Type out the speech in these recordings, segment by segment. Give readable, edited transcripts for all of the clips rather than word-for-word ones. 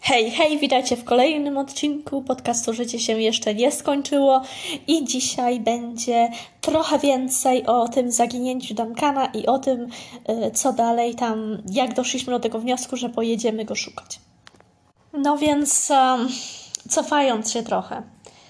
Hej, hej, witajcie w kolejnym odcinku podcastu Życie się jeszcze nie skończyło i dzisiaj będzie trochę więcej o tym zaginięciu Duncana i o tym, co dalej tam, jak doszliśmy do tego wniosku, że pojedziemy go szukać. No więc cofając się trochę.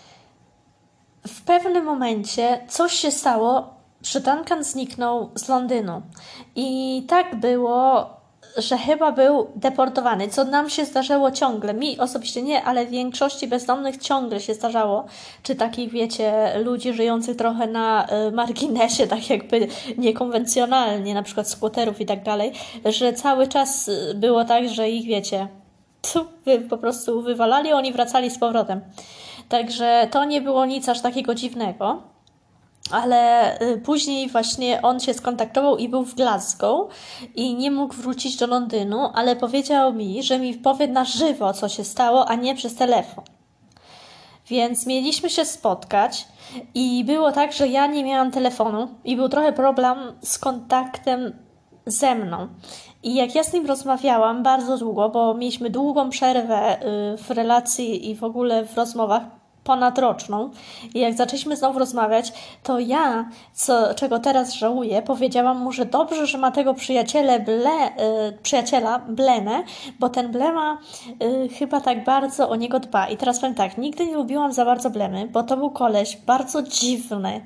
W pewnym momencie coś się stało, że Duncan zniknął z Londynu i tak było, że chyba był deportowany, co nam się zdarzało ciągle. Mi osobiście nie, ale większości bezdomnych ciągle się zdarzało. Czy takich, wiecie, ludzi żyjących trochę na marginesie, tak jakby niekonwencjonalnie, na przykład squatterów i tak dalej, że cały czas było tak, że ich, wiecie, po prostu wywalali, oni wracali z powrotem. Także to nie było nic aż takiego dziwnego. Ale później właśnie on się skontaktował i był w Glasgow i nie mógł wrócić do Londynu, ale powiedział mi, że mi powie na żywo, co się stało, a nie przez telefon. Więc mieliśmy się spotkać i było tak, że ja nie miałam telefonu i był trochę problem z kontaktem ze mną. I jak ja z nim rozmawiałam bardzo długo, bo mieliśmy długą przerwę w relacji i w ogóle w rozmowach, ponadroczną. I jak zaczęliśmy znowu rozmawiać, to ja, czego teraz żałuję, powiedziałam mu, że dobrze, że ma tego przyjaciela, Blenę, bo ten Blema chyba tak bardzo o niego dba. I teraz powiem tak, nigdy nie lubiłam za bardzo Blemy, bo to był koleś bardzo dziwny.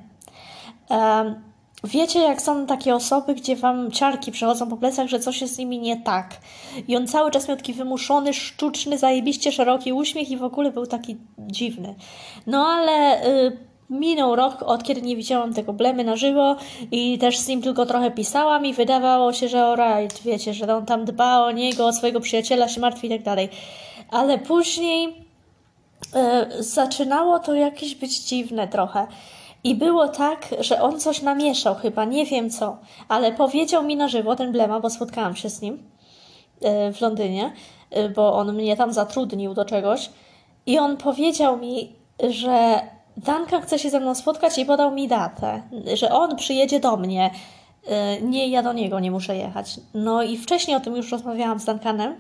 Wiecie, jak są takie osoby, gdzie wam ciarki przechodzą po plecach, że coś jest z nimi nie tak. I on cały czas miał taki wymuszony, sztuczny, zajebiście szeroki uśmiech i w ogóle był taki dziwny. No ale minął rok, od kiedy nie widziałam tego Blemy na żywo i też z nim tylko trochę pisałam i wydawało się, że alright, wiecie, że on tam dba o niego, o swojego przyjaciela, się martwi i tak dalej. Ale później zaczynało to jakieś być dziwne trochę. I było tak, że on coś namieszał chyba, nie wiem co, ale powiedział mi na żywo, ten Blema, bo spotkałam się z nim w Londynie, bo on mnie tam zatrudnił do czegoś i on powiedział mi, że Duncan chce się ze mną spotkać i podał mi datę, że on przyjedzie do mnie, nie, ja do niego nie muszę jechać. No i wcześniej o tym już rozmawiałam z Duncanem,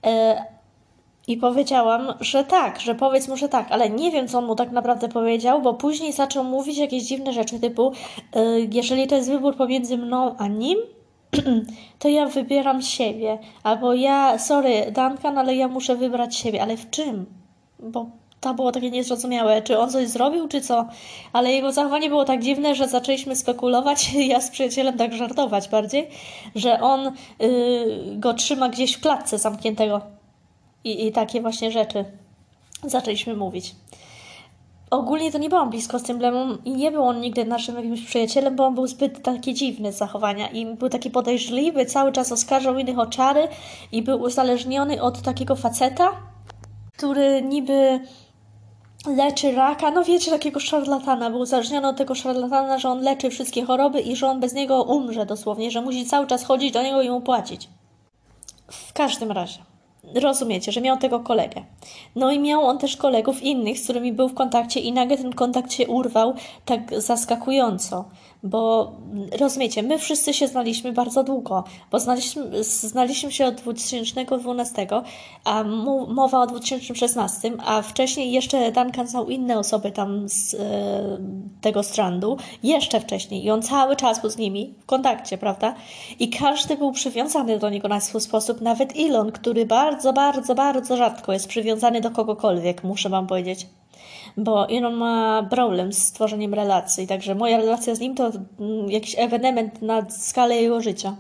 i powiedziałam, że tak, że powiedz mu, że tak, ale nie wiem, co on mu tak naprawdę powiedział, bo później zaczął mówić jakieś dziwne rzeczy typu jeżeli to jest wybór pomiędzy mną a nim, to ja wybieram siebie. Albo ja, sorry Duncan, ale ja muszę wybrać siebie. Ale w czym? Bo to było takie niezrozumiałe, czy on coś zrobił, czy co. Ale jego zachowanie było tak dziwne, że zaczęliśmy spekulować, ja z przyjacielem tak żartować bardziej, że on go trzyma gdzieś w klatce zamkniętego. I takie właśnie rzeczy zaczęliśmy mówić. Ogólnie to nie byłam blisko z tym Blemą i nie był on nigdy naszym jakimś przyjacielem, bo on był zbyt taki dziwny z zachowania i był taki podejrzliwy, cały czas oskarżał innych o czary i był uzależniony od takiego faceta, który niby leczy raka. No wiecie, takiego szarlatana. Był uzależniony od tego szarlatana, że on leczy wszystkie choroby i że on bez niego umrze dosłownie, że musi cały czas chodzić do niego i mu płacić. W każdym razie. Rozumiecie, że miał tego kolegę. No i miał on też kolegów innych, z którymi był w kontakcie i nagle ten kontakt się urwał tak zaskakująco. Bo rozumiecie, my wszyscy się znaliśmy bardzo długo, bo znaliśmy się od 2012, a mowa o 2016, a wcześniej jeszcze Duncan znał inne osoby tam z tego Strandu, jeszcze wcześniej i on cały czas był z nimi w kontakcie, prawda? I każdy był przywiązany do niego na swój sposób, nawet Elon, który bardzo, bardzo, bardzo rzadko jest przywiązany do kogokolwiek, muszę wam powiedzieć. Bo Elon ma problem z tworzeniem relacji, także moja relacja z nim to jakiś ewenement na skalę jego życia.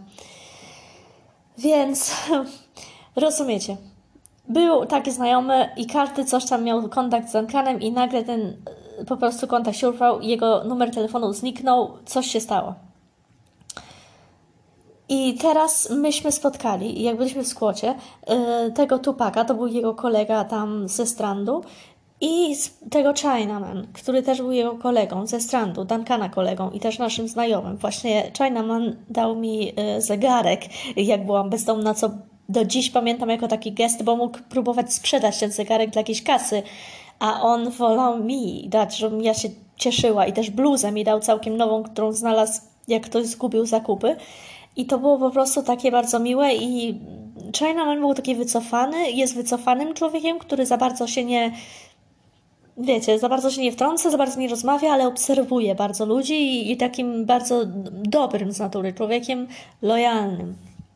Więc rozumiecie. Był taki znajomy i każdy coś tam miał kontakt z Duncanem i nagle ten po prostu kontakt się urwał, jego numer telefonu zniknął, coś się stało. I teraz myśmy spotkali, jak byliśmy w skłocie, tego Tupaka, to był jego kolega tam ze Strandu, i tego Chinaman, który też był jego kolegą ze Strandu, Duncana kolegą i też naszym znajomym. Właśnie Chinaman dał mi zegarek, jak byłam bezdomna, co do dziś pamiętam jako taki gest, bo mógł próbować sprzedać ten zegarek dla jakiejś kasy, a on wolał mi dać, żebym ja się cieszyła i też bluzę mi dał całkiem nową, którą znalazł, jak ktoś zgubił zakupy. I to było po prostu takie bardzo miłe i Chinaman był taki wycofany, jest wycofanym człowiekiem, który za bardzo się nie, wiecie, za bardzo się nie wtrąca, za bardzo nie rozmawia, ale obserwuje bardzo ludzi i takim bardzo dobrym z natury człowiekiem, lojalnym.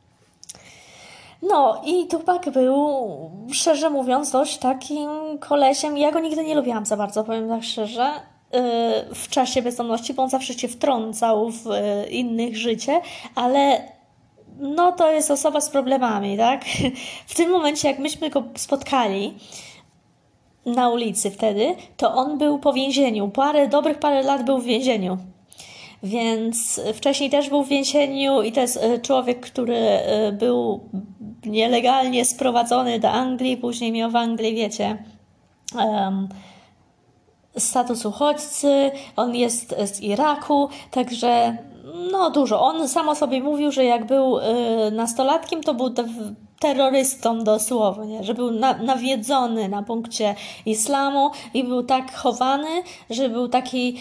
No i Tupac był, szczerze mówiąc, dość takim kolesiem. Ja go nigdy nie lubiłam za bardzo, powiem tak szczerze, w czasie bezdomności, bo on zawsze się wtrącał w innych życie, ale no to jest osoba z problemami, tak? W tym momencie, jak myśmy go spotkali na ulicy wtedy, to on był po więzieniu. Dobrych parę lat był w więzieniu. Więc wcześniej też był w więzieniu i to jest człowiek, który był nielegalnie sprowadzony do Anglii, później miał w Anglii, wiecie, status uchodźcy, on jest z Iraku, także no dużo. On sam o sobie mówił, że jak był nastolatkiem, to był terrorystą dosłownie, że był nawiedzony na punkcie islamu i był tak chowany, że był taki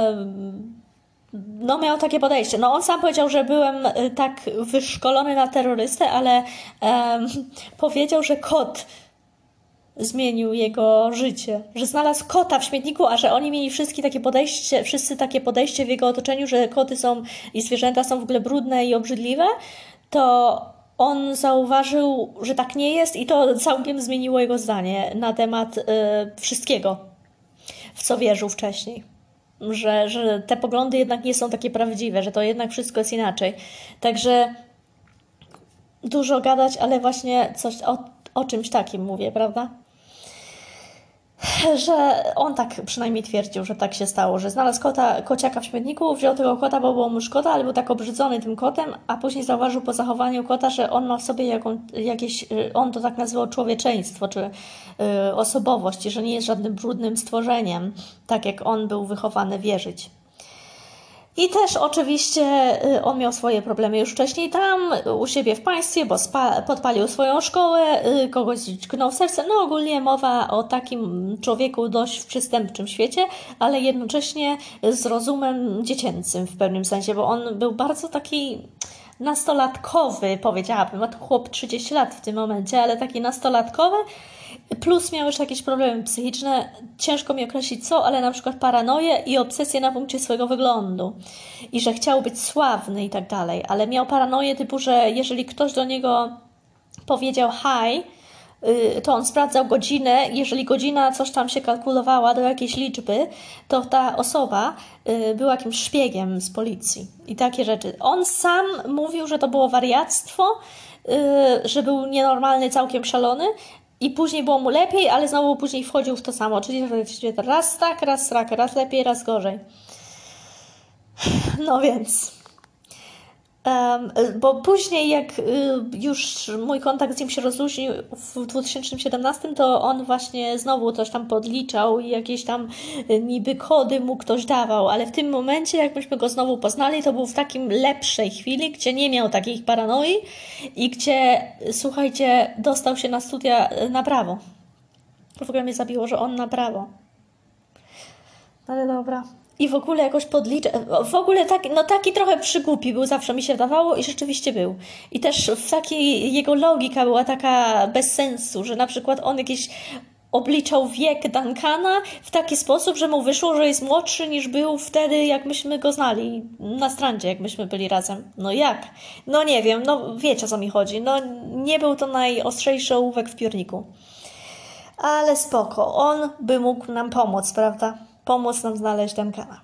no miał takie podejście. No on sam powiedział, że byłem tak wyszkolony na terrorystę, ale powiedział, że kot zmienił jego życie, że znalazł kota w śmietniku, a że oni mieli wszyscy takie podejście w jego otoczeniu, że koty są i zwierzęta są w ogóle brudne i obrzydliwe, to on zauważył, że tak nie jest i to całkiem zmieniło jego zdanie na temat wszystkiego, w co wierzył wcześniej. Że te poglądy jednak nie są takie prawdziwe, że to jednak wszystko jest inaczej. Także dużo gadać, ale właśnie coś o czymś takim mówię, prawda? Że on tak przynajmniej twierdził, że tak się stało, że znalazł kociaka w śmietniku, wziął tego kota, bo było mu szkoda, ale był tak obrzydzony tym kotem, a później zauważył po zachowaniu kota, że on ma w sobie jakieś, on to tak nazywał człowieczeństwo, czy osobowość, i że nie jest żadnym brudnym stworzeniem, tak jak on był wychowany wierzyć. I też oczywiście on miał swoje problemy już wcześniej tam, u siebie w państwie, bo podpalił swoją szkołę, kogoś tknął w serce. No ogólnie mowa o takim człowieku dość w przystępczym świecie, ale jednocześnie z rozumem dziecięcym w pewnym sensie, bo on był bardzo taki nastolatkowy, powiedziałabym, a to chłop 30 lat w tym momencie, ale taki nastolatkowy, plus miał już jakieś problemy psychiczne, ciężko mi określić co, ale na przykład paranoję i obsesję na punkcie swojego wyglądu. I że chciał być sławny i tak dalej, ale miał paranoję typu, że jeżeli ktoś do niego powiedział hi, to on sprawdzał godzinę, jeżeli godzina coś tam się kalkulowała do jakiejś liczby, to ta osoba była jakimś szpiegiem z policji i takie rzeczy. On sam mówił, że to było wariactwo, że był nienormalny, całkiem szalony, i później było mu lepiej, ale znowu później wchodził w to samo. Czyli raz tak, raz srak, raz lepiej, raz gorzej. No więc... bo później jak już mój kontakt z nim się rozluźnił w 2017, to on właśnie znowu coś tam podliczał i jakieś tam niby kody mu ktoś dawał, ale w tym momencie, jak myśmy go znowu poznali, to był w takim lepszej chwili, gdzie nie miał takich paranoi i gdzie, słuchajcie, dostał się na studia na prawo. W ogóle mnie zabiło, że on na prawo. Ale dobra. I w ogóle jakoś w ogóle taki trochę przygłupi był, zawsze mi się wydawało i rzeczywiście był. I też jego logika była taka bez sensu, że na przykład on jakieś obliczał wiek Duncana w taki sposób, że mu wyszło, że jest młodszy niż był wtedy, jak myśmy go znali na strandzie, jak myśmy byli razem. No jak? No nie wiem, no wiecie o co mi chodzi. No nie był to najostrzejszy ołówek w piórniku. Ale spoko, on by mógł nam pomóc, prawda? Pomóc nam znaleźć Duncana.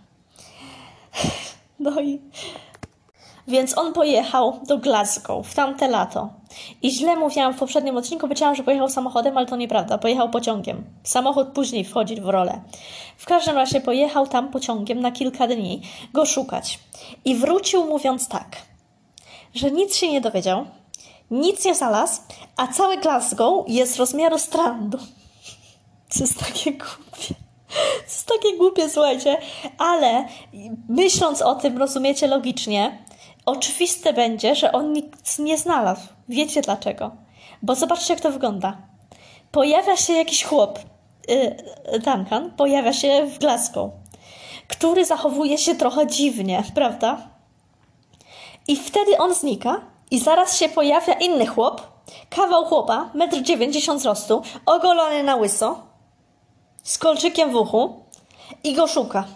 No i... Więc on pojechał do Glasgow w tamte lato. I źle mówiłam w poprzednim odcinku, powiedziałam, że pojechał samochodem, ale to nieprawda. Pojechał pociągiem. Samochód później wchodzi w rolę. W każdym razie pojechał tam pociągiem na kilka dni go szukać. I wrócił mówiąc tak, że nic się nie dowiedział, nic nie znalazł, a całe Glasgow jest rozmiaru Strandu. To jest takie głupie. To jest takie głupie, słuchajcie, ale myśląc o tym, rozumiecie logicznie, oczywiste będzie, że on nic nie znalazł. Wiecie dlaczego? Bo zobaczcie, jak to wygląda. Pojawia się jakiś chłop, Duncan, pojawia się w Glasgow, który zachowuje się trochę dziwnie, prawda? I wtedy on znika i zaraz się pojawia inny chłop, kawał chłopa, 1,90 m wzrostu, ogolony na łyso, z kolczykiem w uchu i go szuka.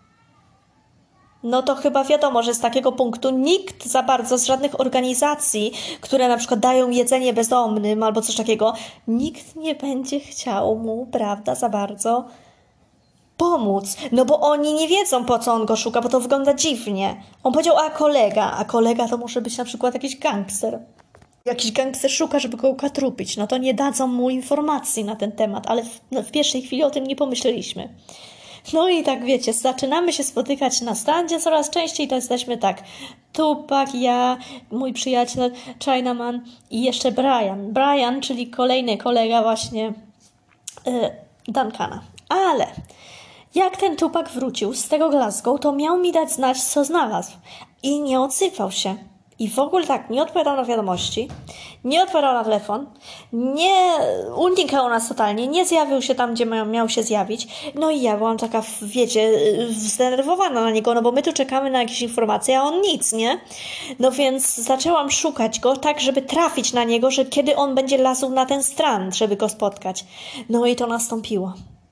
No to chyba wiadomo, że z takiego punktu nikt za bardzo z żadnych organizacji, które na przykład dają jedzenie bezdomnym albo coś takiego, nikt nie będzie chciał mu, prawda, za bardzo pomóc. No bo oni nie wiedzą, po co on go szuka, bo to wygląda dziwnie. On powiedział, a kolega to może być na przykład jakiś gangster. Jakiś gangster szuka, żeby go ukatrupić. No to nie dadzą mu informacji na ten temat, ale w pierwszej chwili o tym nie pomyśleliśmy. No i tak wiecie, zaczynamy się spotykać na standzie coraz częściej, to jesteśmy tak Tupac, ja, mój przyjaciel Chinaman i jeszcze Brian. Brian, czyli kolejny kolega właśnie Duncana. Ale jak ten Tupac wrócił z tego Glasgow, to miał mi dać znać, co znalazł. I nie odsypał się. I w ogóle tak, nie odpowiadał na wiadomości, nie odpowiadał na telefon, nie unikał nas totalnie, nie zjawił się tam, gdzie miał się zjawić. No i ja byłam taka, wiecie, zdenerwowana na niego, no bo my tu czekamy na jakieś informacje, a on nic, nie? No więc zaczęłam szukać go tak, żeby trafić na niego, że kiedy on będzie lazł na ten strand, żeby go spotkać. No i to nastąpiło.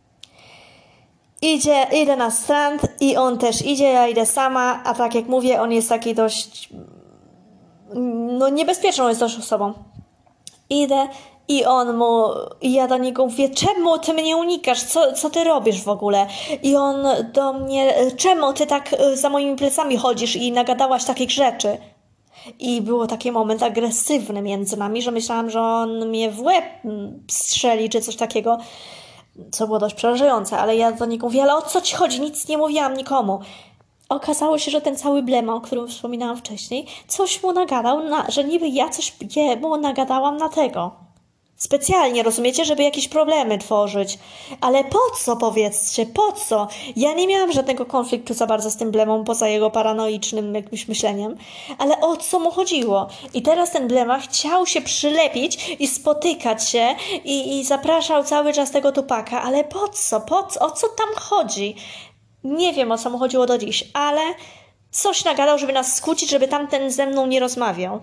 Idę na strand i on też idzie, ja idę sama, a tak jak mówię, on jest taki dość... No niebezpieczną jest też osobą. Idę i ja do niego mówię, czemu ty mnie unikasz? Co ty robisz w ogóle? I on do mnie, czemu ty tak za moimi plecami chodzisz i nagadałaś takich rzeczy? I było taki moment agresywny między nami, że myślałam, że on mnie w łeb strzeli czy coś takiego, co było dość przerażające, ale ja do niego mówię, ale o co ci chodzi? Nic nie mówiłam nikomu. Okazało się, że ten cały blema, o którym wspominałam wcześniej, coś mu nagadał, że niby ja coś mu nagadałam na tego. Specjalnie, rozumiecie, żeby jakieś problemy tworzyć. Ale po co, powiedzcie, po co? Ja nie miałam żadnego konfliktu za bardzo z tym blemą, poza jego paranoicznym jakimś myśleniem. Ale o co mu chodziło? I teraz ten blema chciał się przylepić i spotykać się i zapraszał cały czas tego Tupaka. Ale po co? O co tam chodzi? Nie wiem, o co mu chodziło do dziś, ale coś nagadał, żeby nas skłócić, żeby tamten ze mną nie rozmawiał.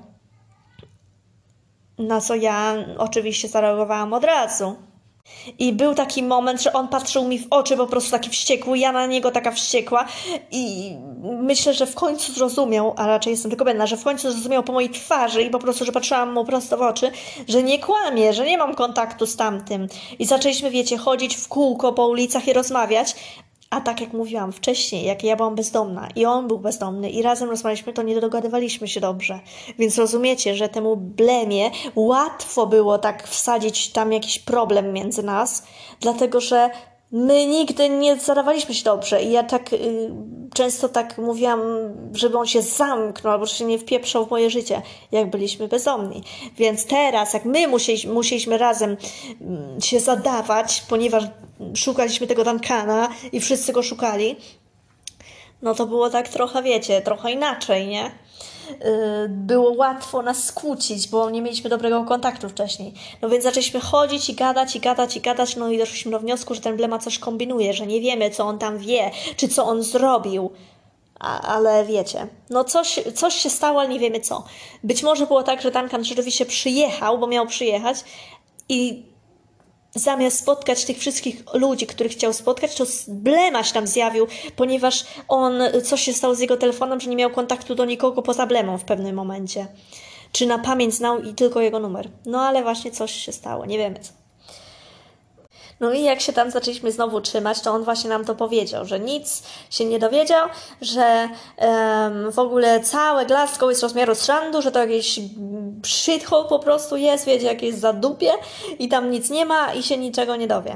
Na co ja oczywiście zareagowałam od razu. I był taki moment, że on patrzył mi w oczy po prostu taki wściekły, ja na niego taka wściekła i myślę, że w końcu zrozumiał, a raczej jestem tylko pewna, że w końcu zrozumiał po mojej twarzy i po prostu, że patrzyłam mu prosto w oczy, że nie kłamie, że nie mam kontaktu z tamtym. I zaczęliśmy, wiecie, chodzić w kółko po ulicach i rozmawiać. A tak jak mówiłam wcześniej, jak ja byłam bezdomna i on był bezdomny i razem rozmawialiśmy, to nie dogadywaliśmy się dobrze. Więc rozumiecie, że temu blemie łatwo było tak wsadzić tam jakiś problem między nas, dlatego że my nigdy nie zadawaliśmy się dobrze i ja tak często tak mówiłam, żeby on się zamknął albo że się nie wpieprzał w moje życie, jak byliśmy bezdomni. Więc teraz, jak my musieliśmy razem się zadawać, ponieważ szukaliśmy tego Duncana i wszyscy go szukali, no to było tak trochę, wiecie, trochę inaczej, nie? Było łatwo nas skłócić, bo nie mieliśmy dobrego kontaktu wcześniej. No więc zaczęliśmy chodzić i gadać, no i doszliśmy do wniosku, że ten blema coś kombinuje, że nie wiemy, co on tam wie, czy co on zrobił. Ale wiecie, no coś się stało, ale nie wiemy co. Być może było tak, że Duncan rzeczywiście przyjechał, bo miał przyjechać i zamiast spotkać tych wszystkich ludzi, których chciał spotkać, to blema się tam zjawił, ponieważ coś się stało z jego telefonem, że nie miał kontaktu do nikogo poza blemą w pewnym momencie. Czy na pamięć znał i tylko jego numer. No ale właśnie coś się stało, nie wiemy co. No i jak się tam zaczęliśmy znowu trzymać, to on właśnie nam to powiedział, że nic się nie dowiedział, że w ogóle całe Glasgow jest rozmiaru strandu, że to jakiś shithole po prostu jest, wiecie, jakieś zadupie i tam nic nie ma i się niczego nie dowie.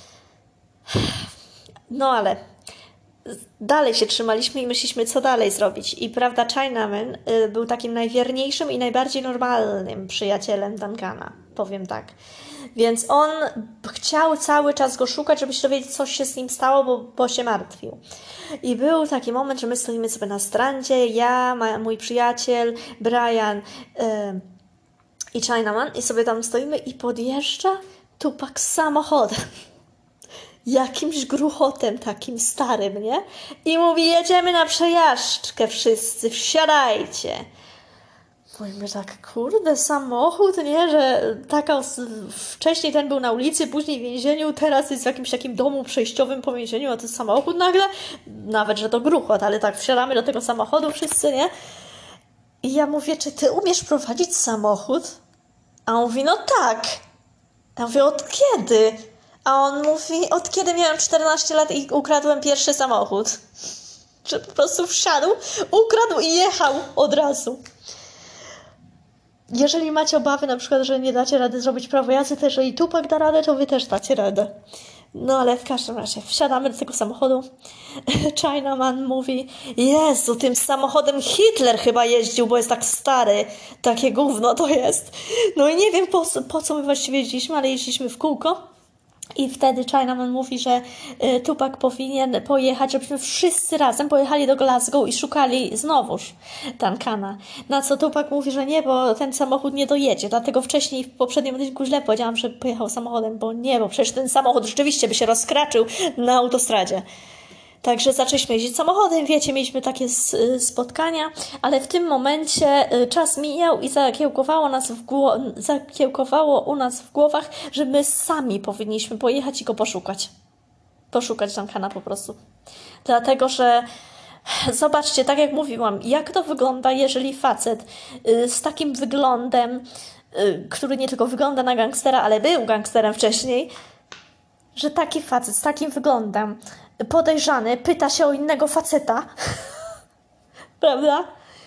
No ale dalej się trzymaliśmy i myśleliśmy, co dalej zrobić. I prawda, Chinaman był takim najwierniejszym i najbardziej normalnym przyjacielem Duncana, powiem tak. Więc on chciał cały czas go szukać, żeby się dowiedzieć, co się z nim stało, bo się martwił. I był taki moment, że my stoimy sobie na strandzie, ja, mój przyjaciel, Brian i Chinaman i sobie tam stoimy i podjeżdża Tupac z samochodem. Jakimś gruchotem takim starym, nie? I mówi, jedziemy na przejażdżkę wszyscy, wsiadajcie. Mówimy tak, kurde, samochód, nie, że wcześniej ten był na ulicy, później w więzieniu, teraz jest w jakimś takim domu przejściowym po więzieniu, a to jest samochód nagle, nawet, że to gruchot, ale tak, wsiadamy do tego samochodu wszyscy, nie? I ja mówię, czy ty umiesz prowadzić samochód? A on mówi, no tak. Ja mówię, od kiedy? A on mówi, od kiedy miałem 14 lat i ukradłem pierwszy samochód. Że po prostu wsiadł, ukradł i jechał od razu. Jeżeli macie obawy na przykład, że nie dacie rady zrobić prawo jazdy, to jeżeli Tupac da radę, to wy też dacie radę. No ale w każdym razie wsiadamy do tego samochodu. Chinaman mówi, Jezu, tym samochodem Hitler chyba jeździł, bo jest tak stary. Takie gówno to jest. No i nie wiem po co my właściwie jeździliśmy, ale jeździliśmy w kółko. I wtedy Chinaman mówi, że Tupac powinien pojechać, żebyśmy wszyscy razem pojechali do Glasgow i szukali znowuż Duncana. Na co Tupac mówi, że nie, bo ten samochód nie dojedzie. Dlatego wcześniej w poprzednim odcinku źle powiedziałam, że pojechał samochodem, bo przecież ten samochód rzeczywiście by się rozkraczył na autostradzie. Także zaczęliśmy jeździć samochodem, wiecie, mieliśmy takie spotkania, ale w tym momencie czas mijał i zakiełkowało u nas w głowach, że my sami powinniśmy pojechać i go poszukać. Poszukać Duncana po prostu. Dlatego, że zobaczcie, tak jak mówiłam, jak to wygląda, jeżeli facet z takim wyglądem, który nie tylko wygląda na gangstera, ale był gangsterem wcześniej, że taki facet z takim wyglądem podejrzany pyta się o innego faceta, prawda?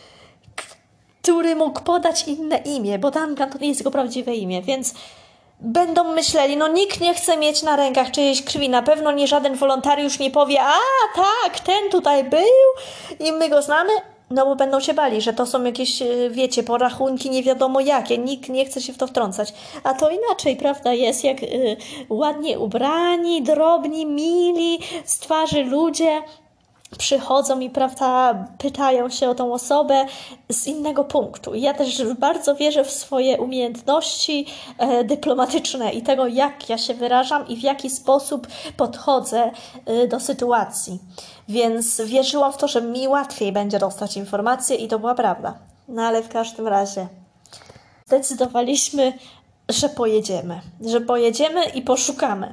Który mógł podać inne imię, bo Duncan to nie jest jego prawdziwe imię, więc będą myśleli, no nikt nie chce mieć na rękach czyjejś krwi, na pewno nie żaden wolontariusz nie powie, a tak, ten tutaj był i my go znamy, no bo będą się bali, że to są jakieś, wiecie, porachunki nie wiadomo jakie, nikt nie chce się w to wtrącać. A to inaczej, prawda, jest jak ładnie ubrani, drobni, mili, z twarzy ludzie przychodzą i, prawda, pytają się o tą osobę z innego punktu. Ja też bardzo wierzę w swoje umiejętności dyplomatyczne i tego, jak ja się wyrażam i w jaki sposób podchodzę do sytuacji. Więc wierzyłam w to, że mi łatwiej będzie dostać informacje i to była prawda. No ale w każdym razie zdecydowaliśmy, że pojedziemy i poszukamy.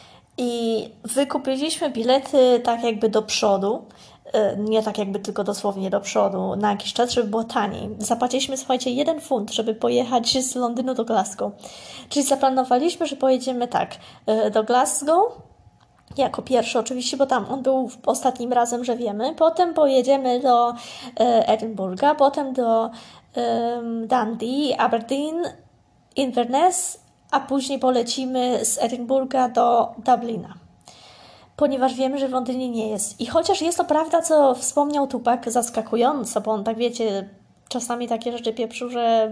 I wykupiliśmy bilety tak jakby do przodu, nie tak jakby tylko dosłownie do przodu, na jakiś czas, żeby było taniej. Zapłaciliśmy, słuchajcie, 1 funt, żeby pojechać z Londynu do Glasgow. Czyli zaplanowaliśmy, że pojedziemy tak, do Glasgow, jako pierwszy oczywiście, bo tam on był ostatnim razem, że wiemy. Potem pojedziemy do Edynburga, potem do Dundee, Aberdeen, Inverness, a później polecimy z Edynburga do Dublina. Ponieważ wiemy, że w Londynie nie jest. I chociaż jest to prawda, co wspomniał Tupac, zaskakująco, bo on tak wiecie, czasami takie rzeczy pieprzył, że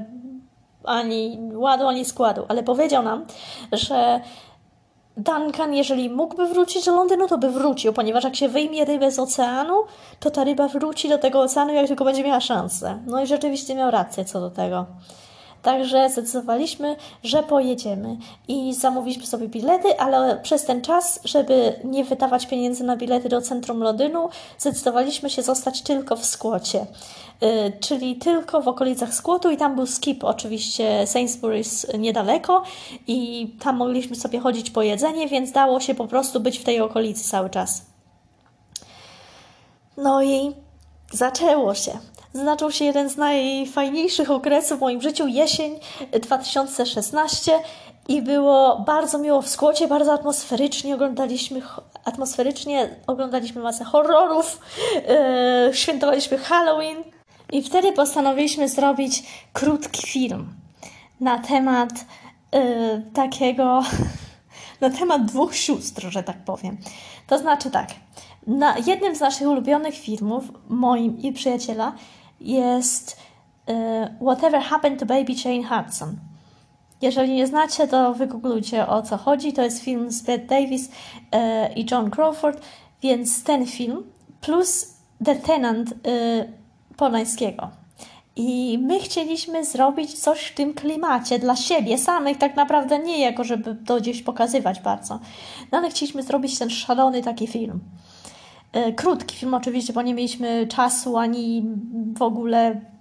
ani ładu, ani składu, ale powiedział nam, że Duncan, jeżeli mógłby wrócić do Londynu, to by wrócił, ponieważ jak się wyjmie rybę z oceanu, to ta ryba wróci do tego oceanu, jak tylko będzie miała szansę. No i rzeczywiście miał rację co do tego. Także zdecydowaliśmy, że pojedziemy i zamówiliśmy sobie bilety, ale przez ten czas, żeby nie wydawać pieniędzy na bilety do centrum Londynu, zdecydowaliśmy się zostać tylko w Squacie, czyli tylko w okolicach Squatu i tam był skip oczywiście Sainsbury's niedaleko i tam mogliśmy sobie chodzić po jedzenie, więc dało się po prostu być w tej okolicy cały czas. No i zaczęło się. Zaczął się jeden z najfajniejszych okresów w moim życiu, jesień 2016 i było bardzo miło w Squacie, bardzo atmosferycznie oglądaliśmy masę horrorów, świętowaliśmy Halloween i wtedy postanowiliśmy zrobić krótki film na temat na temat 2 sióstr, że tak powiem. To znaczy tak, na jednym z naszych ulubionych filmów, moim i przyjaciela, jest Whatever Happened to Baby Jane Hudson. Jeżeli nie znacie, to wygooglujcie, o co chodzi. To jest film z Bette Davis i John Crawford, więc ten film plus The Tenant Polańskiego. I my chcieliśmy zrobić coś w tym klimacie dla siebie samych, tak naprawdę nie jako, żeby to gdzieś pokazywać bardzo. No ale chcieliśmy zrobić ten szalony taki film. Krótki film oczywiście, bo nie mieliśmy czasu ani w ogóle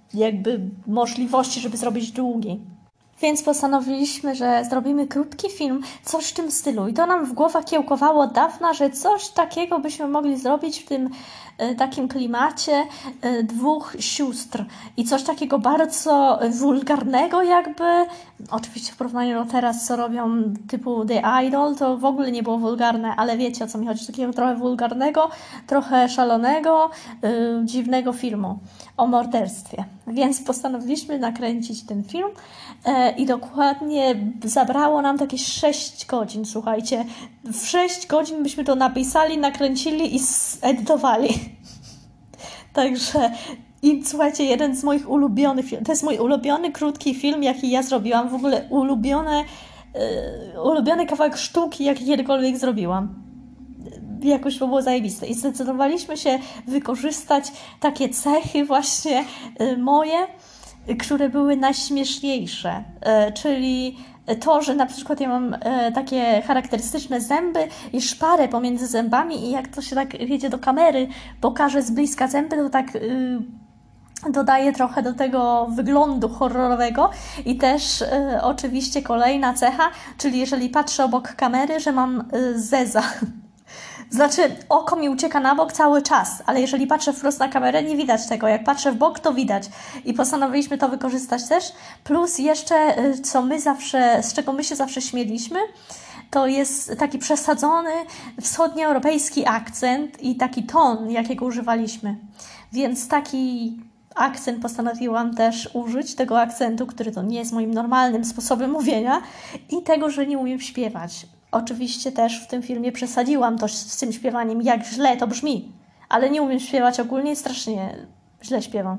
jakby możliwości, żeby zrobić długi. Więc postanowiliśmy, że zrobimy krótki film, coś w tym stylu. I to nam w głowach kiełkowało od dawna, że coś takiego byśmy mogli zrobić w tym takim klimacie dwóch sióstr. I coś takiego bardzo wulgarnego jakby. Oczywiście w porównaniu do teraz, co robią typu The Idol, to w ogóle nie było wulgarne, ale wiecie, o co mi chodzi. Takiego trochę wulgarnego, trochę szalonego, dziwnego filmu o morderstwie. Więc postanowiliśmy nakręcić ten film i dokładnie zabrało nam takie 6 godzin, słuchajcie. W 6 godzin byśmy to napisali, nakręcili i zedytowali. Także i słuchajcie, jeden z moich ulubionych filmów, to jest mój ulubiony krótki film, jaki ja zrobiłam, w ogóle ulubiony kawałek sztuki, jaki kiedykolwiek zrobiłam. Jakoś to było zajebiste. I zdecydowaliśmy się wykorzystać takie cechy właśnie moje, które były najśmieszniejsze. Czyli to, że na przykład ja mam takie charakterystyczne zęby i szparę pomiędzy zębami i jak to się tak, wiecie, do kamery pokaże z bliska zęby, to tak dodaje trochę do tego wyglądu horrorowego. I też oczywiście kolejna cecha, czyli jeżeli patrzę obok kamery, że mam zeza. Znaczy, oko mi ucieka na bok cały czas, ale jeżeli patrzę wprost na kamerę, nie widać tego. Jak patrzę w bok, to widać. I postanowiliśmy to wykorzystać też. Plus jeszcze, z czego my się zawsze śmieliśmy, to jest taki przesadzony wschodnioeuropejski akcent i taki ton, jakiego używaliśmy. Więc taki akcent postanowiłam też użyć, tego akcentu, który to nie jest moim normalnym sposobem mówienia i tego, że nie umiem śpiewać. Oczywiście też w tym filmie przesadziłam to z tym śpiewaniem, jak źle to brzmi. Ale nie umiem śpiewać ogólnie i strasznie źle śpiewam.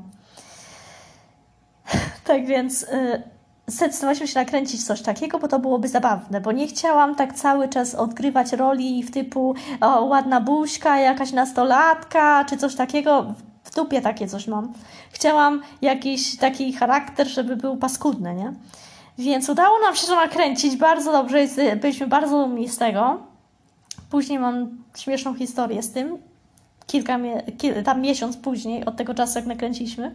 Tak więc zdecydowaliśmy się nakręcić coś takiego, bo to byłoby zabawne, bo nie chciałam tak cały czas odgrywać roli w typu ładna buźka, jakaś nastolatka, czy coś takiego. W dupie takie coś mam. Chciałam jakiś taki charakter, żeby był paskudny, nie? Więc udało nam się to nakręcić bardzo dobrze, byliśmy bardzo dumni z tego. Później mam śmieszną historię z tym, tam miesiąc później od tego czasu, jak nakręciliśmy.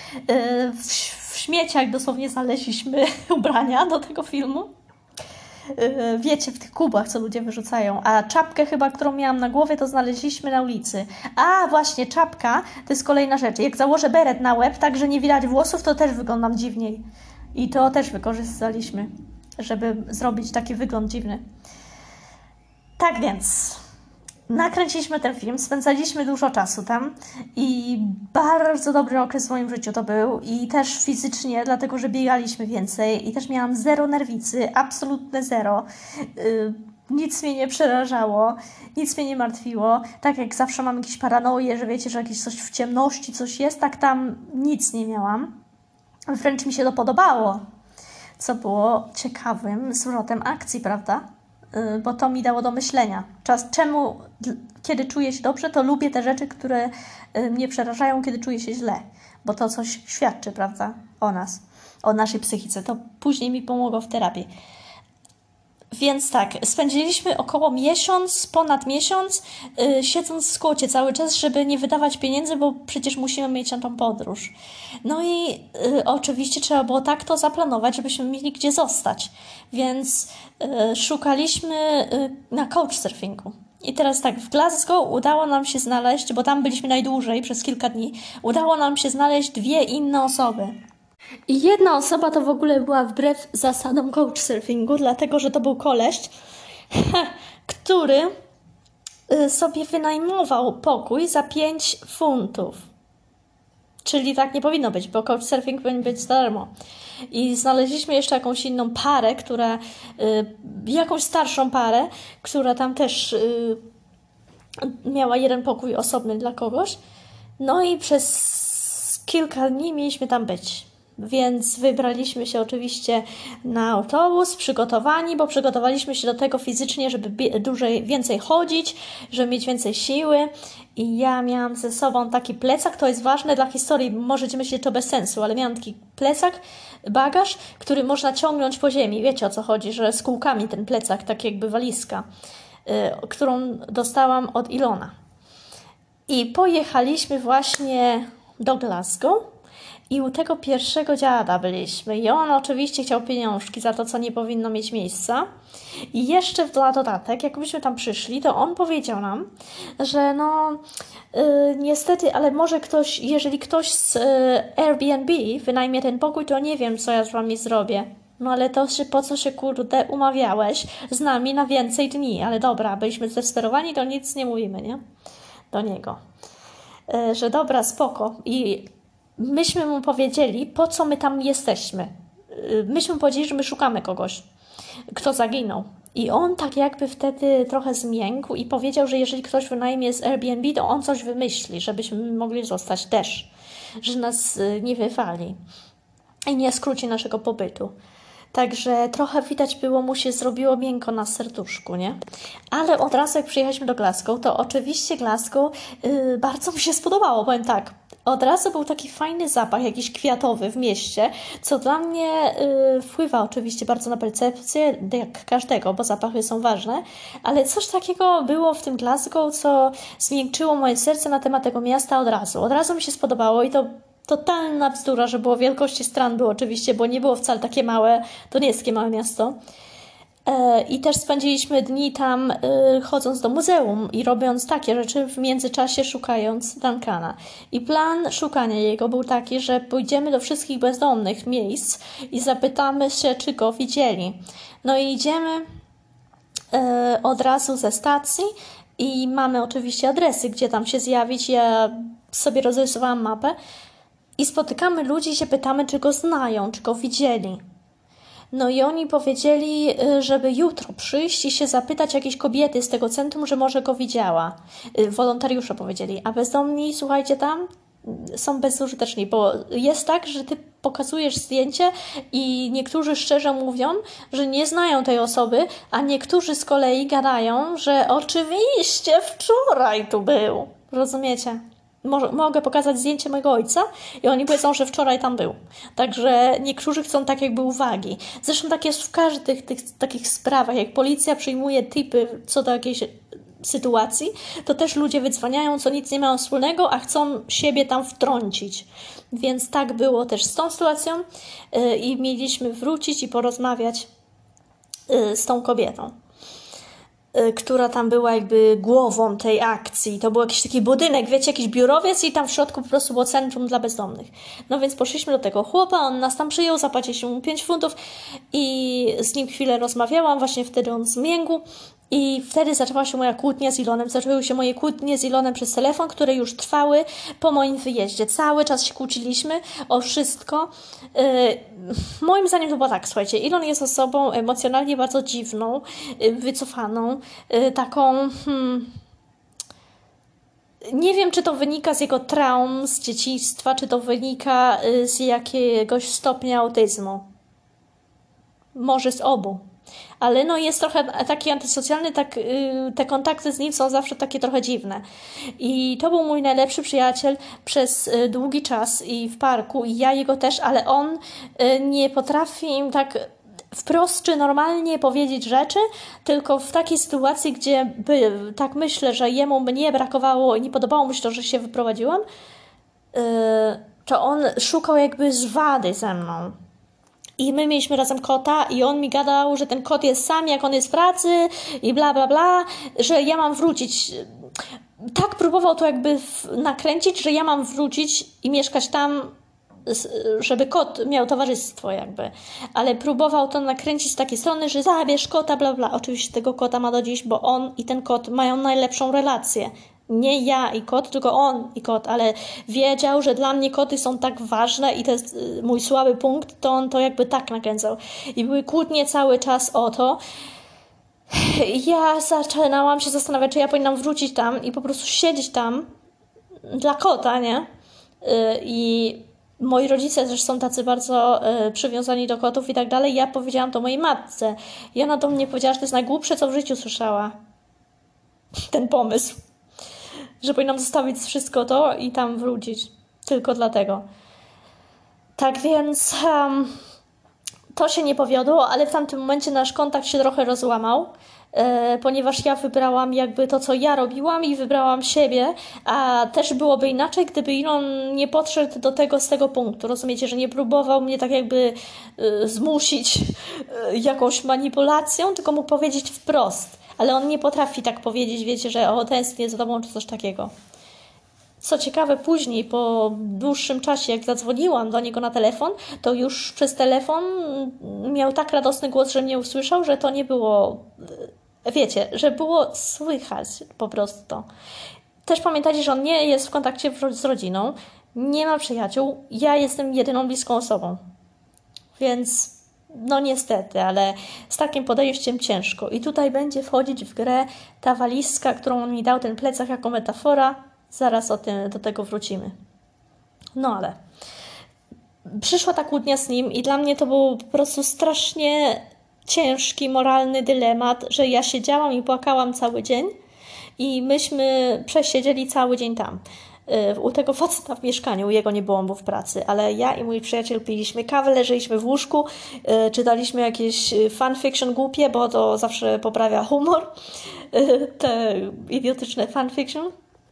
W śmieciach dosłownie znaleźliśmy ubrania do tego filmu. Wiecie, w tych kubach, co ludzie wyrzucają. A czapkę chyba, którą miałam na głowie, to znaleźliśmy na ulicy. A właśnie, czapka to jest kolejna rzecz. Jak założę beret na łeb, tak, że nie widać włosów, to też wyglądam dziwniej. I to też wykorzystaliśmy, żeby zrobić taki wygląd dziwny. Tak więc nakręciliśmy ten film, spędzaliśmy dużo czasu tam i bardzo dobry okres w moim życiu to był i też fizycznie, dlatego że biegaliśmy więcej i też miałam zero nerwicy, absolutne zero. Nic mnie nie przerażało, nic mnie nie martwiło. Tak jak zawsze mam jakieś paranoje, że wiecie, że jakieś coś w ciemności, coś jest, tak tam nic nie miałam. Wręcz mi się to podobało, co było ciekawym zwrotem akcji, prawda? Bo to mi dało do myślenia. Kiedy czuję się dobrze, to lubię te rzeczy, które mnie przerażają, kiedy czuję się źle. Bo to coś świadczy, prawda? O nas, o naszej psychice. To później mi pomogło w terapii. Więc tak, spędziliśmy około ponad miesiąc, siedząc w skłocie cały czas, żeby nie wydawać pieniędzy, bo przecież musimy mieć na tą podróż. No i oczywiście trzeba było tak to zaplanować, żebyśmy mieli gdzie zostać. Więc szukaliśmy na couchsurfingu. I teraz tak, w Glasgow udało nam się znaleźć, bo tam byliśmy najdłużej, przez kilka dni, udało nam się znaleźć 2 inne osoby. I jedna osoba to w ogóle była wbrew zasadom couchsurfingu, dlatego że to był koleś, który sobie wynajmował pokój za 5 funtów. Czyli tak nie powinno być, bo couchsurfing powinien być za darmo. I znaleźliśmy jeszcze jakąś inną parę, jakąś starszą parę, która tam też miała jeden pokój osobny dla kogoś. No i przez kilka dni mieliśmy tam być. Więc wybraliśmy się oczywiście na autobus, przygotowani, bo przygotowaliśmy się do tego fizycznie, żeby więcej chodzić, żeby mieć więcej siły. I ja miałam ze sobą taki plecak, to jest ważne dla historii, możecie myśleć, że to bez sensu, ale miałam taki plecak, bagaż, który można ciągnąć po ziemi. Wiecie, o co chodzi, że z kółkami ten plecak, tak jakby walizka, którą dostałam od Ilona. I pojechaliśmy właśnie do Glasgow. I u tego pierwszego dziada byliśmy i on oczywiście chciał pieniążki za to, co nie powinno mieć miejsca. I jeszcze na dodatek, jak myśmy tam przyszli, to on powiedział nam, że niestety, ale może ktoś, jeżeli ktoś z Airbnb wynajmie ten pokój, to nie wiem, co ja z wami zrobię. No ale to po co się kurde umawiałeś z nami na więcej dni? Ale dobra, byliśmy zdesperowani, to nic nie mówimy, nie? Do niego. Że dobra, spoko. I myśmy mu powiedzieli, po co my tam jesteśmy. Myśmy mu powiedzieli, że my szukamy kogoś, kto zaginął. I on tak jakby wtedy trochę zmiękł i powiedział, że jeżeli ktoś wynajmie z Airbnb, to on coś wymyśli, żebyśmy mogli zostać też. Że nas nie wywali i nie skróci naszego pobytu. Także trochę widać było, mu się zrobiło miękko na serduszku, nie? Ale od razu jak przyjechaliśmy do Glasgow, to oczywiście Glasgow bardzo mi się spodobało, powiem tak. Od razu był taki fajny zapach, jakiś kwiatowy w mieście, co dla mnie wpływa oczywiście bardzo na percepcję, jak każdego, bo zapachy są ważne, ale coś takiego było w tym Glasgow, co zmiękczyło moje serce na temat tego miasta od razu. Od razu mi się spodobało i to totalna bzdura, że było wielkości Strandu oczywiście, bo nie było wcale takie małe, to nie jest takie małe miasto. I też spędziliśmy dni tam chodząc do muzeum i robiąc takie rzeczy, w międzyczasie szukając Duncana. I plan szukania jego był taki, że pójdziemy do wszystkich bezdomnych miejsc i zapytamy się, czy go widzieli. No i idziemy od razu ze stacji i mamy oczywiście adresy, gdzie tam się zjawić. Ja sobie rozrysowałam mapę i spotykamy ludzi i się pytamy, czy go znają, czy go widzieli. No i oni powiedzieli, żeby jutro przyjść i się zapytać jakiejś kobiety z tego centrum, że może go widziała. Wolontariusze powiedzieli, a bezdomni, słuchajcie, tam są bezużyteczni, bo jest tak, że ty pokazujesz zdjęcie i niektórzy szczerze mówią, że nie znają tej osoby, a niektórzy z kolei gadają, że oczywiście wczoraj tu był. Rozumiecie? Mogę pokazać zdjęcie mojego ojca i oni powiedzą, że wczoraj tam był. Także niektórzy chcą tak jakby uwagi. Zresztą tak jest w każdych tych takich sprawach. Jak policja przyjmuje tipy co do jakiejś sytuacji, to też ludzie wydzwaniają, co nic nie mają wspólnego, a chcą siebie tam wtrącić. Więc tak było też z tą sytuacją i mieliśmy wrócić i porozmawiać z tą kobietą, która tam była jakby głową tej akcji. To był jakiś taki budynek, wiecie, jakiś biurowiec i tam w środku po prostu było centrum dla bezdomnych. No więc poszliśmy do tego chłopa, on nas tam przyjął, zapłaciliśmy mu 5 funtów i z nim chwilę rozmawiałam, właśnie wtedy on zmiękł i wtedy zaczęła się moja kłótnia z Ilonem. Zaczęły się moje kłótnie z Ilonem przez telefon, które już trwały po moim wyjeździe. Cały czas się kłóciliśmy o wszystko. Moim zdaniem to było tak, słuchajcie, Ilon jest osobą emocjonalnie bardzo dziwną, wycofaną, taką... Nie wiem, czy to wynika z jego traum z dzieciństwa, czy to wynika z jakiegoś stopnia autyzmu. Może z obu. Ale no jest trochę taki antysocjalny, tak, te kontakty z nim są zawsze takie trochę dziwne. I to był mój najlepszy przyjaciel przez długi czas i w parku, i ja jego też, ale on nie potrafi im tak wprost czy normalnie powiedzieć rzeczy, tylko w takiej sytuacji, gdzie tak myślę, że jemu mnie brakowało i nie podobało mu się to, że się wyprowadziłam, to on szukał jakby żwady ze mną. I my mieliśmy razem kota i on mi gadał, że ten kot jest sam, jak on jest w pracy i bla, bla, bla, że ja mam wrócić. Tak próbował to jakby nakręcić, że ja mam wrócić i mieszkać tam, żeby kot miał towarzystwo jakby. Ale próbował to nakręcić z takiej strony, że zabierz kota, bla, bla. Oczywiście tego kota ma do dziś, bo on i ten kot mają najlepszą relację. Nie ja i kot, tylko on i kot, ale wiedział, że dla mnie koty są tak ważne i to jest mój słaby punkt, to on to jakby tak nakręcał. I były kłótnie cały czas o to. Ja zaczynałam się zastanawiać, czy ja powinnam wrócić tam i po prostu siedzieć tam dla kota, nie? I moi rodzice też są tacy bardzo przywiązani do kotów i tak dalej. Ja powiedziałam to mojej matce. I ona do mnie powiedziała, że to jest najgłupsze, co w życiu słyszała. Ten pomysł. Że powinnam zostawić wszystko to i tam wrócić. Tylko dlatego. Tak więc to się nie powiodło, ale w tamtym momencie nasz kontakt się trochę rozłamał. ponieważ ja wybrałam jakby to, co ja robiłam i wybrałam siebie, a też byłoby inaczej, gdyby Elon nie podszedł do tego z tego punktu. Rozumiecie, że nie próbował mnie tak jakby zmusić jakąś manipulacją, tylko mógł powiedzieć wprost. Ale on nie potrafi tak powiedzieć, wiecie, że tęsknię za tobą czy coś takiego. Co ciekawe, później, po dłuższym czasie, jak zadzwoniłam do niego na telefon, to już przez telefon miał tak radosny głos, że mnie usłyszał, że to nie było, wiecie, że było słychać po prostu to. Też pamiętajcie, że on nie jest w kontakcie z rodziną, nie ma przyjaciół, ja jestem jedyną bliską osobą. Więc no niestety, ale z takim podejściem ciężko. I tutaj będzie wchodzić w grę ta walizka, którą on mi dał, ten plecak jako metafora. Zaraz do tego wrócimy. No ale przyszła ta kłótnia z nim i dla mnie to był po prostu strasznie ciężki, moralny dylemat, że ja siedziałam i płakałam cały dzień i myśmy przesiedzieli cały dzień tam. U tego faceta w mieszkaniu, jego nie było, on był w pracy, ale ja i mój przyjaciel piliśmy kawę, leżeliśmy w łóżku, czytaliśmy jakieś fanfiction głupie, bo to zawsze poprawia humor, te idiotyczne fanfiction.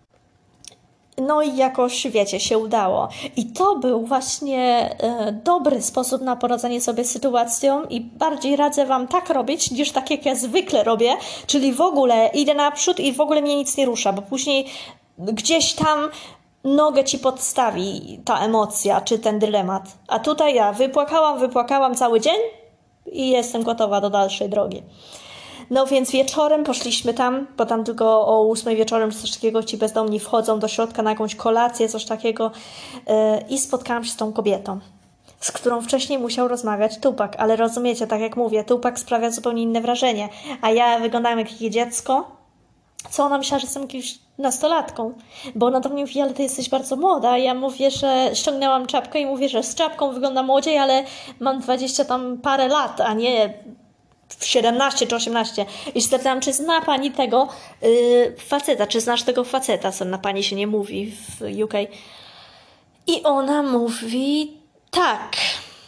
No i jakoś, wiecie, się udało. I to był właśnie dobry sposób na poradzenie sobie z sytuacją i bardziej radzę Wam tak robić, niż tak jak ja zwykle robię, czyli w ogóle idę naprzód i w ogóle mnie nic nie rusza, bo później gdzieś tam nogę Ci podstawi ta emocja czy ten dylemat. A tutaj ja wypłakałam cały dzień i jestem gotowa do dalszej drogi. No więc wieczorem poszliśmy tam, bo tam tylko o 8 wieczorem coś takiego ci bezdomni wchodzą do środka na jakąś kolację, coś takiego i spotkałam się z tą kobietą, z którą wcześniej musiał rozmawiać Tupac, ale rozumiecie, tak jak mówię, Tupac sprawia zupełnie inne wrażenie, a ja wyglądałam jak jakieś dziecko, co ona myślała, że jestem jakimś nastolatką, bo ona do mnie mówi, ale ty jesteś bardzo młoda, a ja mówię, że ściągnęłam czapkę i mówię, że z czapką wyglądam młodziej, ale mam 20 tam parę lat, a nie 17 czy 18 i spytałam, czy zna pani tego faceta, czy znasz tego faceta, co na pani się nie mówi w UK. I ona mówi tak.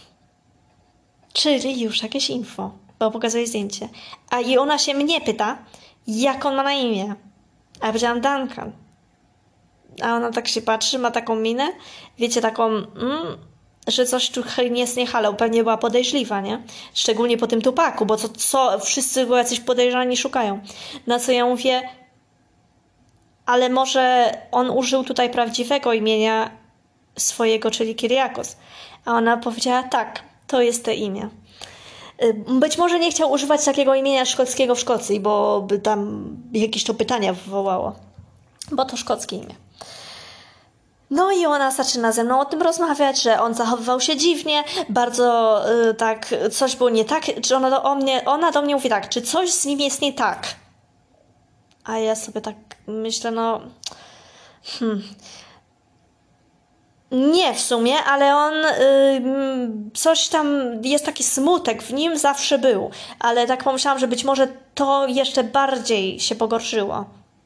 Czyli już jakieś info, bo pokazuje zdjęcie. I ona się mnie pyta, jak on ma na imię. A ja powiedziałam Duncan. A ona tak się patrzy, ma taką minę, wiecie, taką... że coś tu jest nie halo, pewnie była podejrzliwa, nie? Szczególnie po tym Tupacu, bo co wszyscy były jacyś podejrzani, szukają. Na co ja mówię, ale może on użył tutaj prawdziwego imienia swojego, czyli Kyriakos. A ona powiedziała, tak, to jest to imię. Być może nie chciał używać takiego imienia szkockiego w Szkocji, bo by tam jakieś to pytania wywołało. Bo to szkockie imię. No i ona zaczyna ze mną o tym rozmawiać, że on zachowywał się dziwnie, bardzo tak, coś było nie tak, czy ona do mnie mówi tak, czy coś z nim jest nie tak. A ja sobie tak myślę, nie w sumie, ale on coś tam, jest taki smutek w nim, zawsze był, ale tak pomyślałam, że być może to jeszcze bardziej się pogorszyło.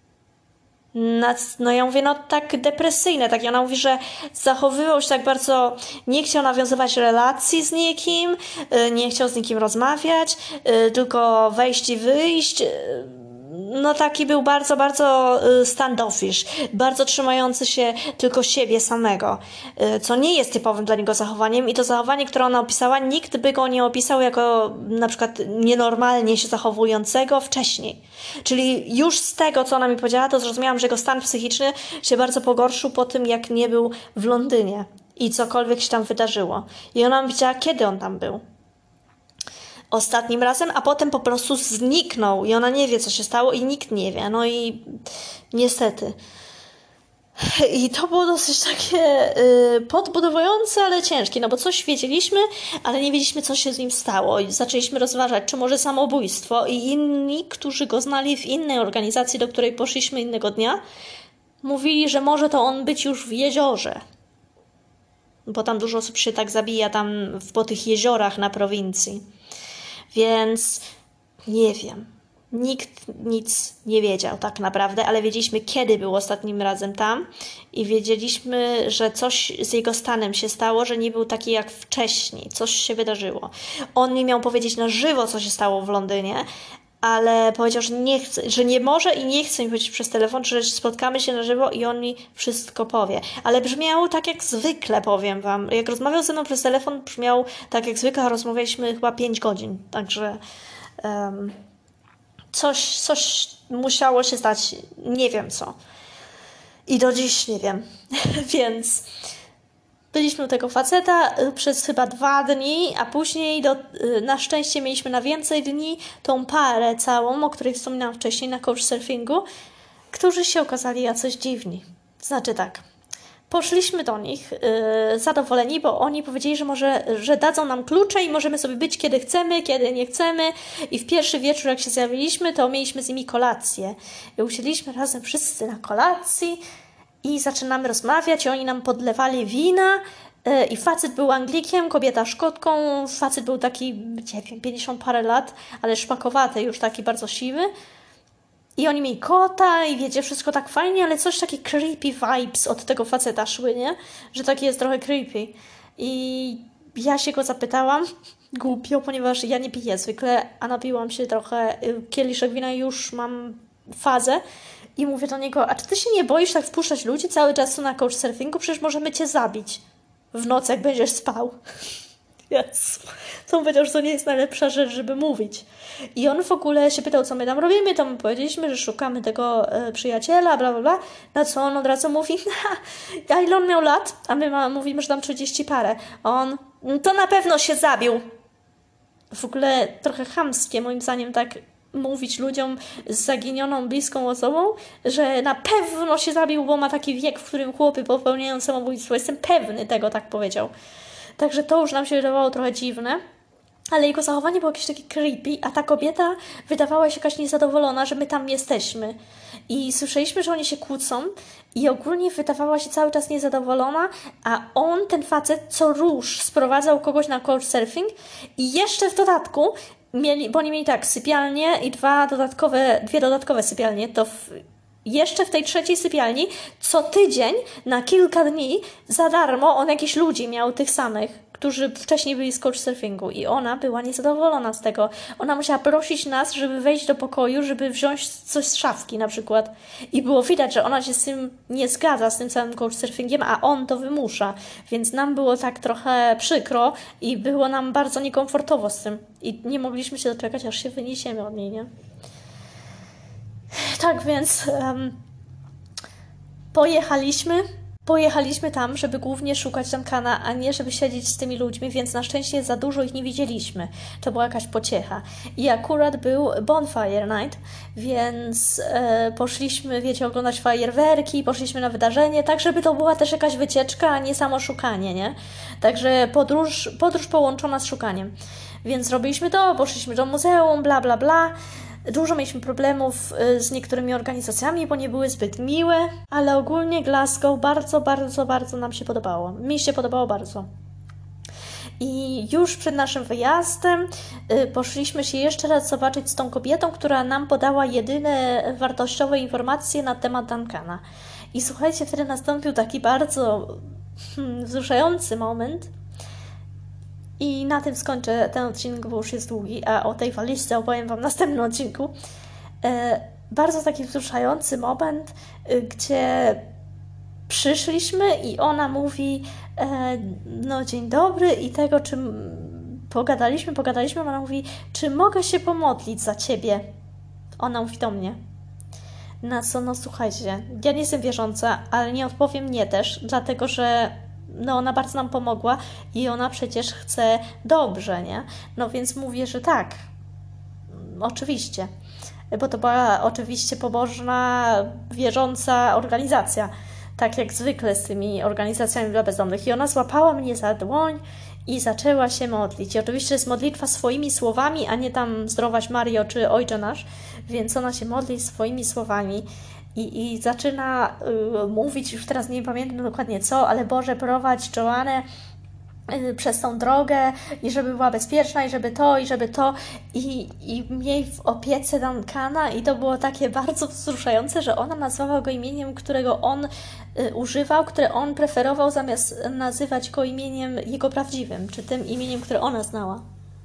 No ja mówię, tak depresyjne, tak. I ona mówi, że zachowywał się tak bardzo, nie chciał nawiązywać relacji z nikim, nie chciał z nikim rozmawiać, tylko wejść i wyjść. No taki był bardzo, bardzo standoffish, bardzo trzymający się tylko siebie samego, co nie jest typowym dla niego zachowaniem i to zachowanie, które ona opisała, nikt by go nie opisał jako na przykład nienormalnie się zachowującego wcześniej. Czyli już z tego, co ona mi powiedziała, to zrozumiałam, że jego stan psychiczny się bardzo pogorszył po tym, jak nie był w Londynie i cokolwiek się tam wydarzyło. I ona mi powiedziała, kiedy on tam był. Ostatnim razem, a potem po prostu zniknął i ona nie wie, co się stało i nikt nie wie. No i niestety. I to było dosyć takie podbudowujące, ale ciężkie, no bo coś wiedzieliśmy, ale nie wiedzieliśmy, co się z nim stało i zaczęliśmy rozważać, czy może samobójstwo i inni, którzy go znali w innej organizacji, do której poszliśmy innego dnia, mówili, że może to on być już w jeziorze. Bo tam dużo osób się tak zabija tam po tych jeziorach na prowincji. Więc nie wiem. Nikt nic nie wiedział tak naprawdę, ale wiedzieliśmy, kiedy był ostatnim razem tam i wiedzieliśmy, że coś z jego stanem się stało, że nie był taki jak wcześniej. Coś się wydarzyło. On mi miał powiedzieć na żywo, co się stało w Londynie, ale powiedział, że nie chce, że nie może i nie chce mi powiedzieć przez telefon, że spotkamy się na żywo i on mi wszystko powie. Ale brzmiało tak jak zwykle, powiem wam. Jak rozmawiał ze mną przez telefon, brzmiał tak jak zwykle, a rozmawialiśmy chyba 5 godzin. Także coś musiało się stać. Nie wiem co. I do dziś nie wiem. Więc byliśmy u tego faceta przez chyba 2 dni, a później na szczęście mieliśmy na więcej dni tą parę całą, o której wspominałam wcześniej na couchsurfingu, którzy się okazali jacyś dziwni. Znaczy tak, poszliśmy do nich zadowoleni, bo oni powiedzieli, że dadzą nam klucze i możemy sobie być kiedy chcemy, kiedy nie chcemy. I w pierwszy wieczór, jak się zjawiliśmy, to mieliśmy z nimi kolację. I usiedliśmy razem wszyscy na kolacji i zaczynamy rozmawiać i oni nam podlewali wina i facet był Anglikiem, kobieta Szkotką, facet był taki, nie wiem, 50 parę lat, ale szpakowaty, już taki bardzo siwy. I oni mieli kota i wiecie, wszystko tak fajnie, ale coś takie creepy vibes od tego faceta szły, nie? Że taki jest trochę creepy. I ja się go zapytałam, głupio, ponieważ ja nie piję zwykle, a napiłam się trochę kieliszek wina i już mam fazę. I mówię do niego, a czy ty się nie boisz tak wpuszczać ludzi cały czas tu na couchsurfingu? Przecież możemy cię zabić w nocy, jak będziesz spał. Jezu. To on powiedział, że to nie jest najlepsza rzecz, żeby mówić. I on w ogóle się pytał, co my tam robimy, to my powiedzieliśmy, że szukamy tego przyjaciela, bla, bla, bla. Na co on od razu mówi, a ile on miał lat? A my mówimy, że tam 30 parę. A on, to na pewno się zabił. W ogóle trochę chamskie, moim zdaniem, tak mówić ludziom z zaginioną bliską osobą, że na pewno się zabił, bo ma taki wiek, w którym chłopy popełniają samobójstwo. Jestem pewny tego, tak powiedział. Także to już nam się wydawało trochę dziwne, ale jego zachowanie było jakieś takie creepy, a ta kobieta wydawała się jakaś niezadowolona, że my tam jesteśmy. I słyszeliśmy, że oni się kłócą i ogólnie wydawała się cały czas niezadowolona, a on, ten facet, co róż sprowadzał kogoś na couchsurfing i jeszcze w dodatku bo oni mieli tak, sypialnie i dwie dodatkowe sypialnie, to jeszcze w tej trzeciej sypialni co tydzień na kilka dni za darmo on jakichś ludzi miał tych samych, którzy wcześniej byli z couchsurfingu i ona była niezadowolona z tego. Ona musiała prosić nas, żeby wejść do pokoju, żeby wziąć coś z szafki na przykład. I było widać, że ona się z tym nie zgadza, z tym całym couchsurfingiem, a on to wymusza. Więc nam było tak trochę przykro i było nam bardzo niekomfortowo z tym. I nie mogliśmy się doczekać, aż się wyniesiemy od niej, nie? Tak więc pojechaliśmy tam, żeby głównie szukać Duncana, a nie żeby siedzieć z tymi ludźmi, więc na szczęście za dużo ich nie widzieliśmy. To była jakaś pociecha. I akurat był Bonfire Night, więc poszliśmy, wiecie, oglądać fajerwerki, poszliśmy na wydarzenie, tak żeby to była też jakaś wycieczka, a nie samo szukanie, nie? Także podróż połączona z szukaniem. Więc robiliśmy to, poszliśmy do muzeum, bla, bla, bla. Dużo mieliśmy problemów z niektórymi organizacjami, bo nie były zbyt miłe, ale ogólnie Glasgow bardzo, bardzo, bardzo nam się podobało. Mi się podobało bardzo. I już przed naszym wyjazdem poszliśmy się jeszcze raz zobaczyć z tą kobietą, która nam podała jedyne wartościowe informacje na temat Duncana. I słuchajcie, wtedy nastąpił taki bardzo wzruszający moment. I na tym skończę ten odcinek, bo już jest długi, a o tej walizce opowiem Wam w następnym odcinku. Bardzo taki wzruszający moment, gdzie przyszliśmy i ona mówi no dzień dobry i tego, czym pogadaliśmy, ona mówi, czy mogę się pomodlić za Ciebie? Ona mówi do mnie. Na co, no słuchajcie, ja nie jestem wierząca, ale nie odpowiem nie też, dlatego że no ona bardzo nam pomogła i ona przecież chce dobrze, nie? No więc mówię, że tak, oczywiście, bo to była oczywiście pobożna, wierząca organizacja, tak jak zwykle z tymi organizacjami dla bezdomnych. I ona złapała mnie za dłoń i zaczęła się modlić. I oczywiście to jest modlitwa swoimi słowami, a nie tam zdrowaś Mario czy Ojcze Nasz, więc ona się modli swoimi słowami. I zaczyna mówić, już teraz nie pamiętam dokładnie co, ale Boże, prowadź Joannę przez tą drogę i żeby była bezpieczna i żeby to i miej w opiece Duncana i to było takie bardzo wzruszające, że ona nazwała go imieniem, którego on używał, które on preferował zamiast nazywać go imieniem jego prawdziwym, czy tym imieniem, które ona znała.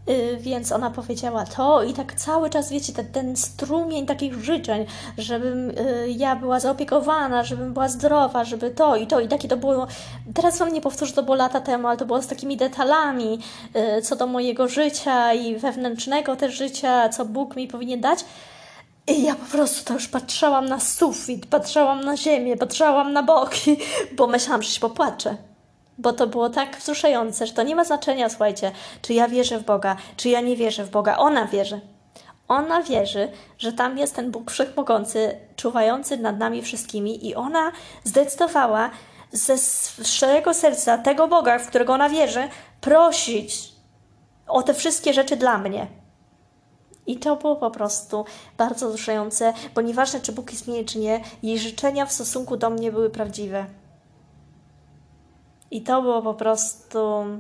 Więc ona powiedziała to i tak cały czas, wiecie, ten strumień takich życzeń, żebym ja była zaopiekowana, żebym była zdrowa, żeby to i to i takie to było. Teraz wam nie powtórzę, to było lata temu, ale to było z takimi detalami co do mojego życia i wewnętrznego też życia, co Bóg mi powinien dać. I ja po prostu to już patrzałam na sufit, patrzałam na ziemię, patrzałam na boki, bo myślałam, że się popłaczę. Bo to było tak wzruszające, że to nie ma znaczenia, słuchajcie, czy ja wierzę w Boga, czy ja nie wierzę w Boga. Ona wierzy. Ona wierzy, że tam jest ten Bóg Wszechmogący, czuwający nad nami wszystkimi i ona zdecydowała ze szczerego serca tego Boga, w którego ona wierzy, prosić o te wszystkie rzeczy dla mnie. I to było po prostu bardzo wzruszające, bo nieważne, czy Bóg istnieje, czy nie, jej życzenia w stosunku do mnie były prawdziwe. I to było po prostu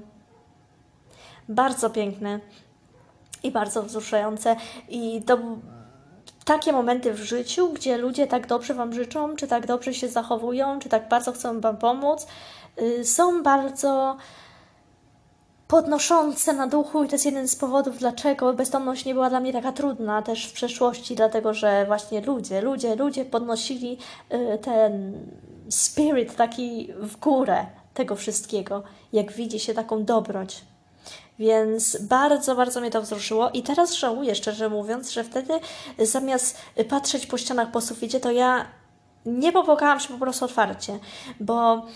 bardzo piękne i bardzo wzruszające. I to takie momenty w życiu, gdzie ludzie tak dobrze wam życzą, czy tak dobrze się zachowują, czy tak bardzo chcą wam pomóc, są bardzo podnoszące na duchu i to jest jeden z powodów, dlaczego bezdomność nie była dla mnie taka trudna też w przeszłości, dlatego że właśnie ludzie podnosili ten spirit taki w górę tego wszystkiego, jak widzi się taką dobroć. Więc bardzo, bardzo mnie to wzruszyło i teraz żałuję, szczerze mówiąc, że wtedy zamiast patrzeć po ścianach, po suficie, to ja nie popłakałam się po prostu otwarcie, bo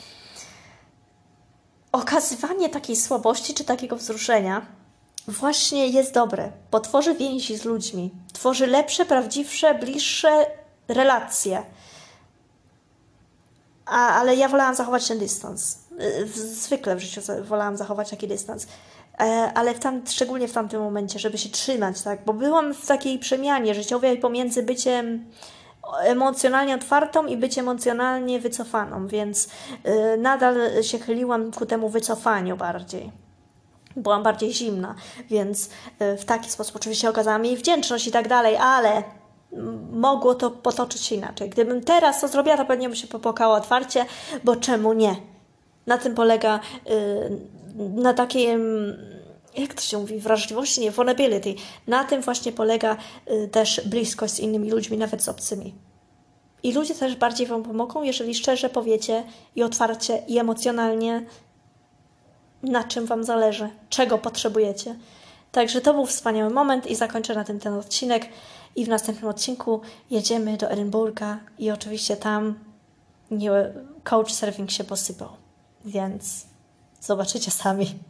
okazywanie takiej słabości czy takiego wzruszenia właśnie jest dobre, bo tworzy więzi z ludźmi, tworzy lepsze, prawdziwsze, bliższe relacje. Ale ja wolałam zachować ten dystans. Zwykle w życiu wolałam zachować taki dystans. Ale szczególnie w tamtym momencie, żeby się trzymać, tak? Bo byłam w takiej przemianie życiowej pomiędzy byciem emocjonalnie otwartą i być emocjonalnie wycofaną, więc nadal się chyliłam ku temu wycofaniu bardziej. Byłam bardziej zimna, więc w taki sposób oczywiście okazałam jej wdzięczność i tak dalej, ale mogło to potoczyć się inaczej. Gdybym teraz to zrobiła, to pewnie bym się popłakała otwarcie, bo czemu nie? Na tym polega, na takiej, jak to się mówi, wrażliwości, nie, vulnerability. Na tym właśnie polega też bliskość z innymi ludźmi, nawet z obcymi. I ludzie też bardziej wam pomogą, jeżeli szczerze powiecie i otwarcie i emocjonalnie, na czym wam zależy, czego potrzebujecie. Także to był wspaniały moment i zakończę na tym ten odcinek. I w następnym odcinku jedziemy do Edynburga i oczywiście tam couchsurfing się posypał. Więc zobaczycie sami.